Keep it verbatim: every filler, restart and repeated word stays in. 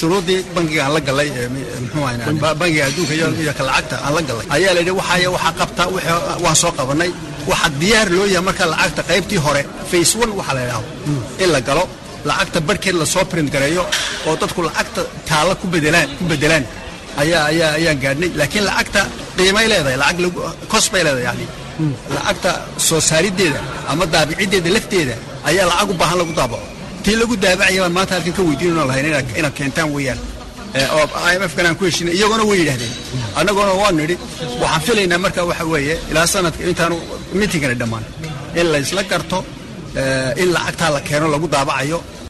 shuruudii bangiga aan la galay muxuu ahaynaa bangiga adduunka iyo ka lacagta aan la galay ayaa la yidhi waxaya waxa qabta waan soo qabanay waxa diyaar loo yahay marka lacagta qaybtii hore phase one waxa la yiraahdo in la galo lacagta barkeed la soo print gareeyo oo dadku lacagta taala ku bedelaan ku bedelaan ayaa ayaa ayaan gaadhnay laakiin lacagta qiimay leedahay lacag lagu cost bay leedahay yani lacagta soo saarideeda ama daabicideeda lafteeda ayaa lacag u baahan lagu daabaco tii lagu daabacayay maanta halkan ka weydiinayno lahayn ina keentaan weeyaan oo I M F kana ku heshiinay iyaguna way yiraahdeen annaguna waan nidhi waxaan filaynaa marka waxa weeye ilaa sanadka intaanu meetingana dhamaan in la isla garto in lacagta la keeno lagu daabacayo